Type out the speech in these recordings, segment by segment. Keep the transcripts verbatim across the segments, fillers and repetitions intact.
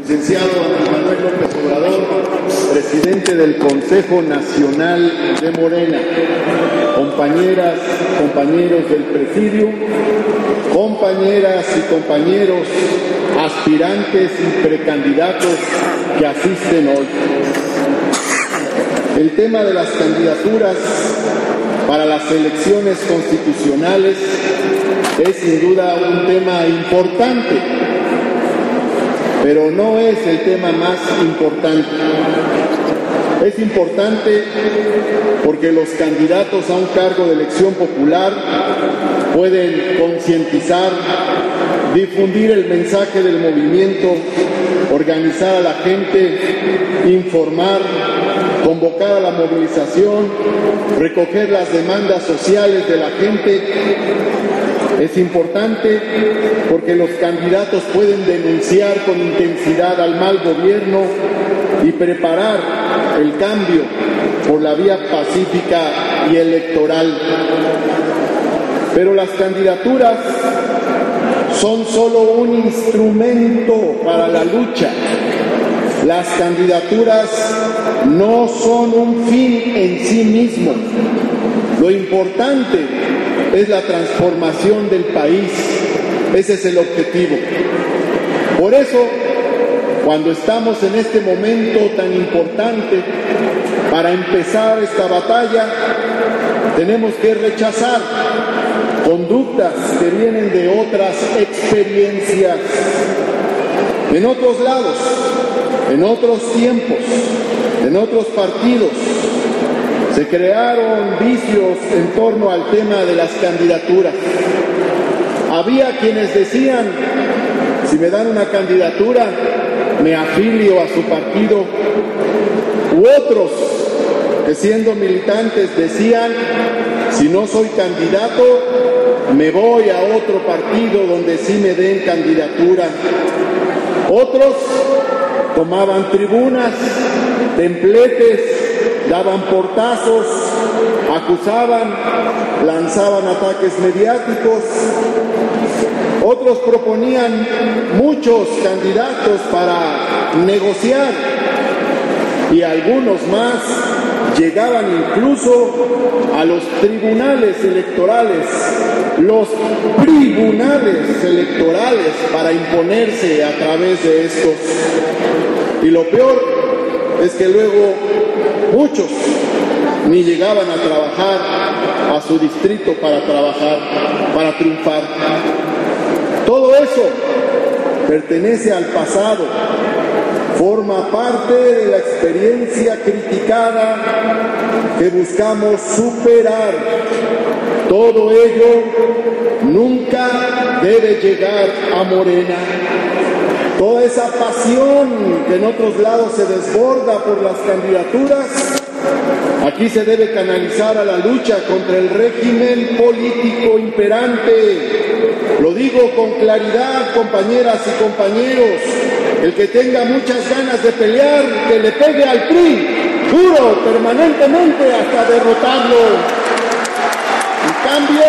Licenciado Andrés Manuel López Obrador, presidente del Consejo Nacional de Morena, compañeras, compañeros del presidio, compañeras y compañeros aspirantes y precandidatos que asisten hoy. El tema de las candidaturas para las elecciones constitucionales es sin duda un tema importante, pero no es el tema más importante. Es importante porque los candidatos a un cargo de elección popular pueden concientizar, difundir el mensaje del movimiento, organizar a la gente, informar, convocar a la movilización, recoger las demandas sociales de la gente. Es importante porque los candidatos pueden denunciar con intensidad al mal gobierno y preparar el cambio por la vía pacífica y electoral. Pero las candidaturas son solo un instrumento para la lucha. Las candidaturas no son un fin en sí mismo. Lo importante es la transformación del país. Ese es el objetivo. Por eso, cuando estamos en este momento tan importante para empezar esta batalla, tenemos que rechazar conductas que vienen de otras experiencias, en otros lados, en otros tiempos, en otros partidos. Se crearon vicios en torno al tema de las candidaturas. Había quienes decían, si me dan una candidatura, me afilio a su partido. U otros que siendo militantes decían, si no soy candidato, me voy a otro partido donde sí me den candidatura. Otros tomaban tribunas, templetes, daban portazos, acusaban, lanzaban ataques mediáticos. Otros proponían muchos candidatos para negociar y algunos más llegaban incluso a los tribunales electorales, los tribunales electorales para imponerse a través de estos. Y lo peor es que luego muchos ni llegaban a trabajar a su distrito para trabajar, para triunfar. Todo eso pertenece al pasado, forma parte de la experiencia criticada que buscamos superar. Todo ello nunca debe llegar a Morena. Toda esa pasión que en otros lados se desborda por las candidaturas, aquí se debe canalizar a la lucha contra el régimen político imperante. Lo digo con claridad, compañeras y compañeros. El que tenga muchas ganas de pelear, que le pegue al P R I, duro, permanentemente, hasta derrotarlo. En cambio,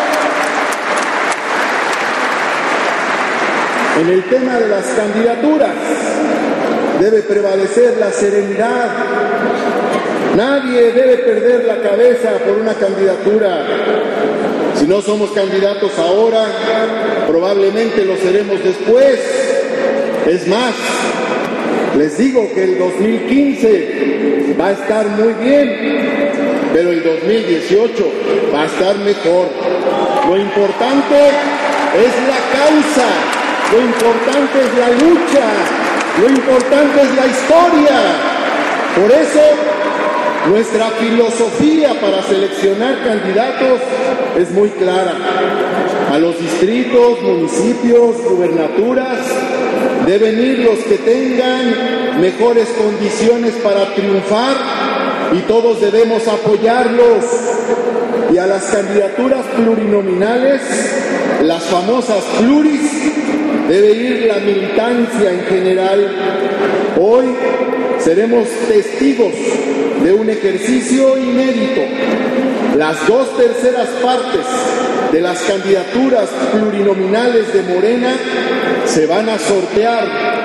en el tema de las candidaturas, debe prevalecer la serenidad. Nadie debe perder la cabeza por una candidatura. Si no somos candidatos ahora, probablemente lo seremos después. Es más, les digo que el dos mil quince va a estar muy bien, pero el dos mil dieciocho va a estar mejor. Lo importante es la causa, lo importante es la lucha, lo importante es la historia. Por eso, nuestra filosofía para seleccionar candidatos es muy clara. A los distritos, municipios, gubernaturas, deben ir los que tengan mejores condiciones para triunfar y todos debemos apoyarlos. Y a las candidaturas plurinominales, las famosas pluris, debe ir la militancia en general. Hoy seremos testigos de un ejercicio inédito. Las dos terceras partes de las candidaturas plurinominales de Morena se van a sortear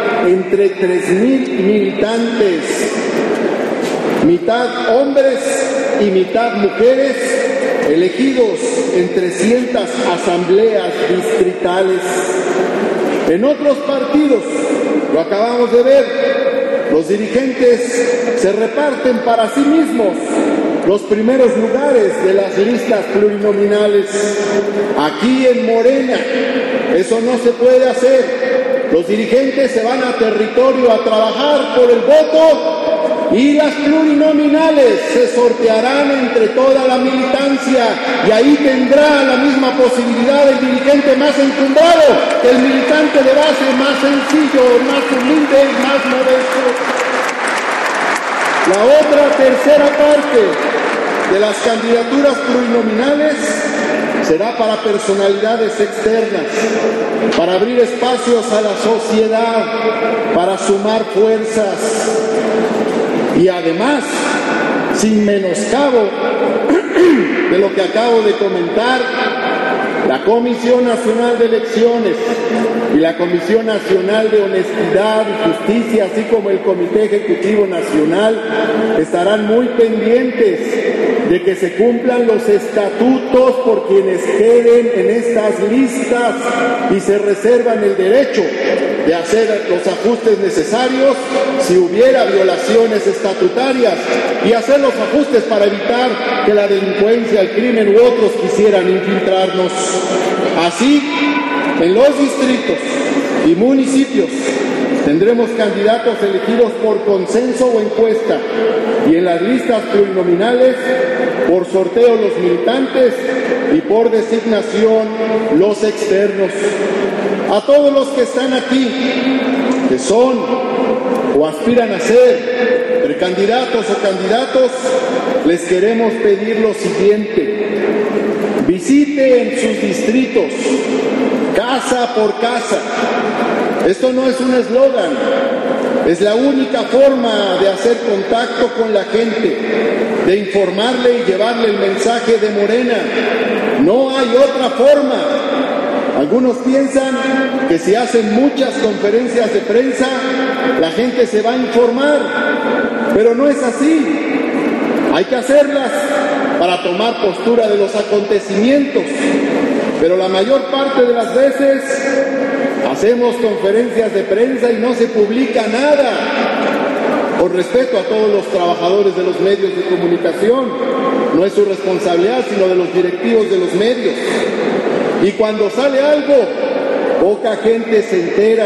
entre tres mil militantes, mitad hombres y mitad mujeres, elegidos en trescientas asambleas distritales. En otros partidos, lo acabamos de ver, los dirigentes se reparten para sí mismos los primeros lugares de las listas plurinominales. Aquí en Morena, eso no se puede hacer. Los dirigentes se van a territorio a trabajar por el voto y las plurinominales se sortearán entre toda la militancia y ahí tendrá la misma posibilidad el dirigente más encumbrado que el militante de base más sencillo, más humilde y más modesto. La otra tercera parte de las candidaturas plurinominales será para personalidades externas, para abrir espacios a la sociedad, para sumar fuerzas y además, sin menoscabo de lo que acabo de comentar, la Comisión Nacional de Elecciones y la Comisión Nacional de Honestidad y Justicia, así como el Comité Ejecutivo Nacional, estarán muy pendientes de que se cumplan los estatutos por quienes queden en estas listas y se reservan el derecho de hacer los ajustes necesarios si hubiera violaciones estatutarias y hacer los ajustes para evitar que la delincuencia, el crimen u otros quisieran infiltrarnos. Así, en los distritos y municipios tendremos candidatos elegidos por consenso o encuesta y en las listas plurinominales por sorteo los militantes y por designación los externos. A todos los que están aquí, que son o aspiran a ser precandidatos o candidatos, les queremos pedir lo siguiente: visiten sus distritos, casa por casa. Esto no es un eslogan, es la única forma de hacer contacto con la gente, de informarle y llevarle el mensaje de Morena. No hay otra forma. Algunos piensan que si hacen muchas conferencias de prensa, la gente se va a informar, pero no es así. Hay que hacerlas para tomar postura de los acontecimientos, pero la mayor parte de las veces hacemos conferencias de prensa y no se publica nada, por respeto a todos los trabajadores de los medios de comunicación. No es su responsabilidad, sino de los directivos de los medios. Y cuando sale algo, poca gente se entera.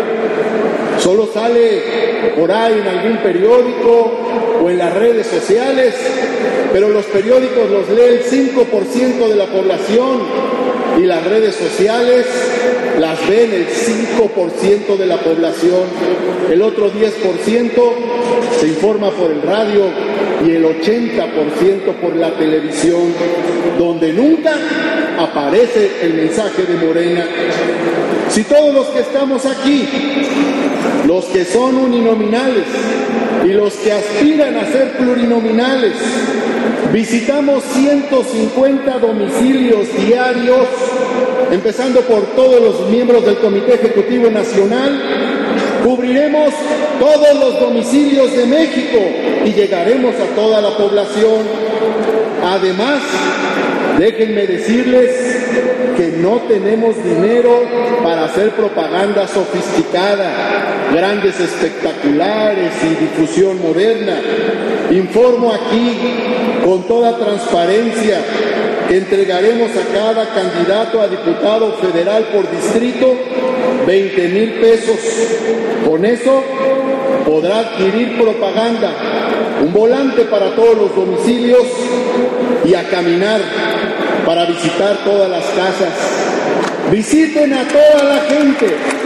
Solo sale por ahí en algún periódico o en las redes sociales, pero los periódicos los lee el cinco por ciento de la población y las redes sociales las ven el cinco por ciento de la población. El otro diez por ciento se informa por el radio y el ochenta por ciento por la televisión, donde nunca aparece el mensaje de Morena. Si todos los que estamos aquí, los que son uninominales y los que aspiran a ser plurinominales, visitamos ciento cincuenta domicilios diarios, empezando por todos los miembros del Comité Ejecutivo Nacional, cubriremos todos los domicilios de México y llegaremos a toda la población. Además, déjenme decirles que no tenemos dinero para hacer propaganda sofisticada, grandes espectaculares y difusión moderna. Informo aquí con toda transparencia que entregaremos a cada candidato a diputado federal por distrito veinte mil pesos. Con eso podrá adquirir propaganda, un volante para todos los domicilios y a caminar para visitar todas las casas. Visiten a toda la gente.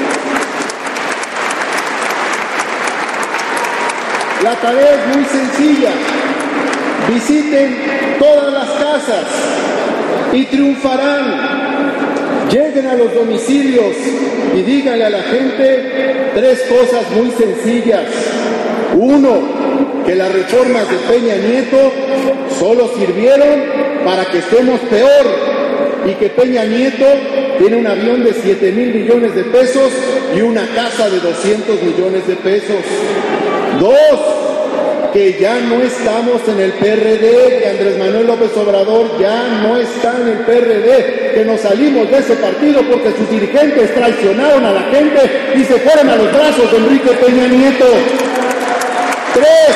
La tarea es muy sencilla. Visiten todas las casas y triunfarán. Lleguen a los domicilios y díganle a la gente tres cosas muy sencillas. Uno, que las reformas de Peña Nieto solo sirvieron para que estemos peor y que Peña Nieto tiene un avión de siete mil millones de pesos y una casa de doscientos millones de pesos. Dos, que ya no estamos en el P R D, que Andrés Manuel López Obrador ya no está en el P R D, que nos salimos de ese partido porque sus dirigentes traicionaron a la gente y se fueron a los brazos de Enrique Peña Nieto. Tres,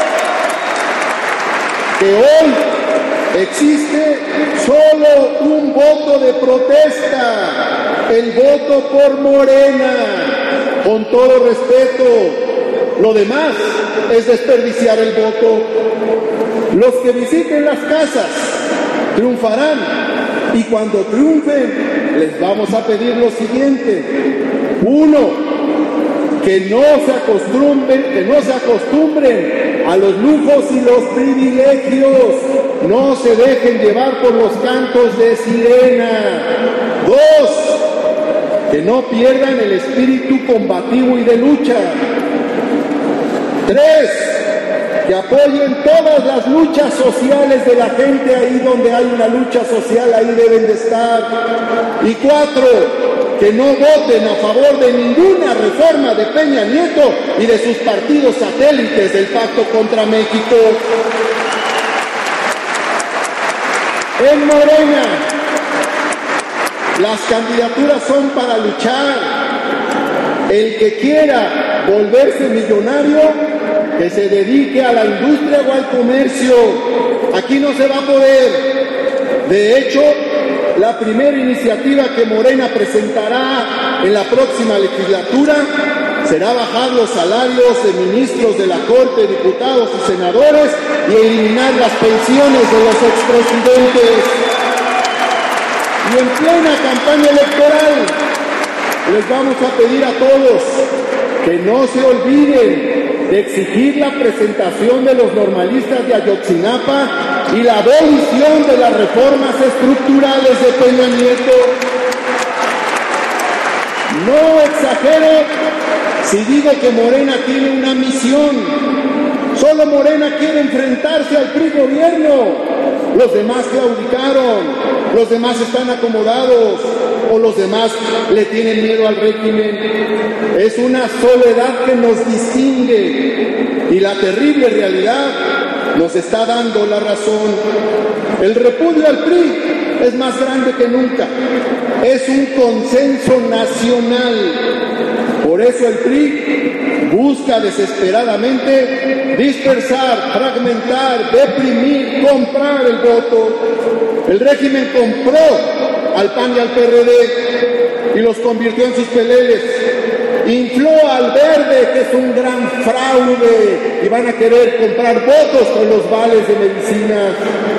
que hoy existe solo un voto de protesta, el voto por Morena, con todo respeto. Lo demás es desperdiciar el voto. Los que visiten las casas triunfarán y cuando triunfen les vamos a pedir lo siguiente. Uno, que no se acostumbren, que no se acostumbren a los lujos y los privilegios. No se dejen llevar por los cantos de sirena. Dos, que no pierdan el espíritu combativo y de lucha. Tres, que apoyen todas las luchas sociales de la gente. Ahí donde hay una lucha social, ahí deben de estar. Y cuatro, que no voten a favor de ninguna reforma de Peña Nieto y de sus partidos satélites del Pacto contra México. En Morena, las candidaturas son para luchar. El que quiera volverse millonario, que se dedique a la industria o al comercio. Aquí no se va a poder. De hecho, la primera iniciativa que Morena presentará en la próxima legislatura será bajar los salarios de ministros de la Corte, diputados y senadores y eliminar las pensiones de los expresidentes. Y en plena campaña electoral les vamos a pedir a todos que no se olviden de exigir la presentación de los normalistas de Ayotzinapa y la abolición de las reformas estructurales de Peña Nieto. No exagero si digo que Morena tiene una misión. Solo Morena quiere enfrentarse al P R I gobierno. Los demás claudicaron, los demás están acomodados o los demás le tienen miedo al régimen. Es una soledad que nos distingue y la terrible realidad nos está dando la razón. El repudio al P R I es más grande que nunca. Es un consenso nacional. Por eso el P R I busca desesperadamente dispersar, fragmentar, deprimir, comprar el voto. El régimen compró al P A N y al P R D y los convirtió en sus peleles. Infló al Verde, que es un gran fraude, y van a querer comprar votos con los vales de medicinas.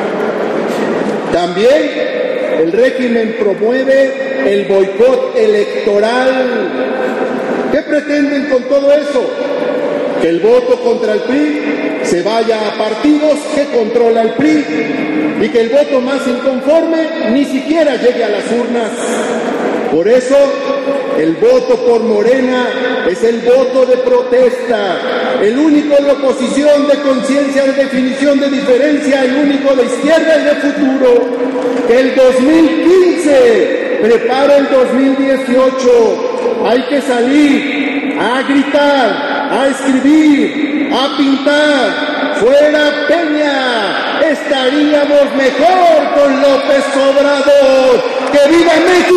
También el régimen promueve el boicot electoral. ¿Qué pretenden con todo eso? Que el voto contra el P R I se vaya a partidos que controla el P R I y que el voto más inconforme ni siquiera llegue a las urnas. Por eso, el voto por Morena es el voto de protesta, el único de oposición, de conciencia, de definición de diferencia, el único de izquierda y de futuro. Que el dos mil quince prepara el dos mil dieciocho. Hay que salir a gritar, a escribir, a pintar. ¡Fuera Peña! Estaríamos mejor con López Obrador. ¡Que viva México!